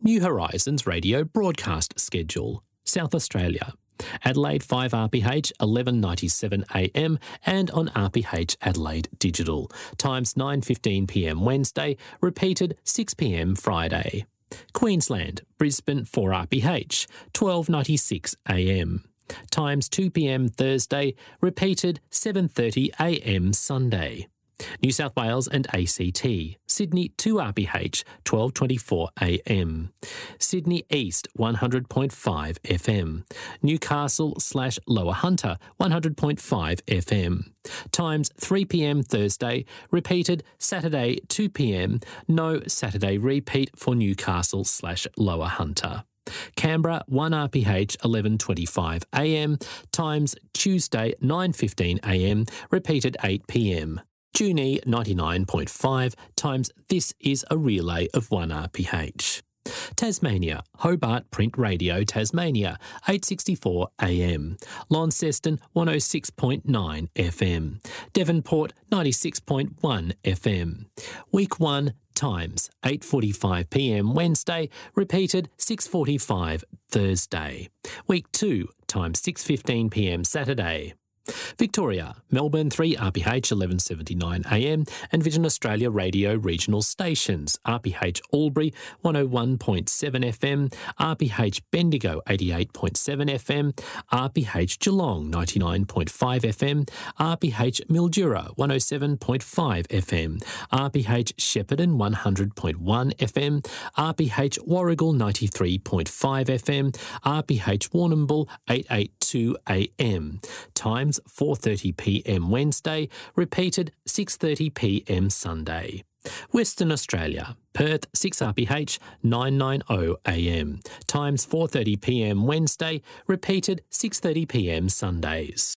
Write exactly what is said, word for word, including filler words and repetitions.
New Horizons radio broadcast schedule. South Australia. Adelaide five R P H eleven ninety-seven A M and on R P H Adelaide Digital. Times nine fifteen p m Wednesday, repeated six p m Friday. Queensland, Brisbane four R P H twelve ninety-six A M. Times two p m Thursday, repeated seven thirty A M Sunday. New South Wales and A C T, Sydney two R P H twelve twenty-four A M. Sydney East one hundred point five F M. Newcastle slash Lower Hunter one hundred point five F M. Times three p m Thursday, repeated Saturday two p m. No Saturday repeat for Newcastle slash Lower Hunter. Canberra one R P H eleven twenty-five A M. Times Tuesday nine fifteen A M. Repeated eight p m. Junee ninety-nine point five times this is a relay of one R P H. Tasmania, Hobart Print Radio Tasmania, eight sixty-four A M. Launceston one oh six point nine F M. Devonport ninety-six point one F M. Week one times eight forty-five p m Wednesday, repeated six forty-five Thursday. Week two times six fifteen p m Saturday. Victoria, Melbourne three R P H eleven seventy-nine A M and Vision Australia Radio regional stations, R P H Albury one oh one point seven F M, R P H Bendigo eighty-eight point seven F M, R P H Geelong ninety-nine point five F M, R P H Mildura one oh seven point five F M, R P H Shepparton one hundred point one F M, R P H Warragul ninety-three point five F M, R P H Warrnambool eight eighty-two A M. Times four thirty p m Wednesday, repeated six thirty p m Sunday. Western Australia, Perth six R P H nine ninety A M. Times four thirty p m Wednesday, repeated six thirty p m Sundays.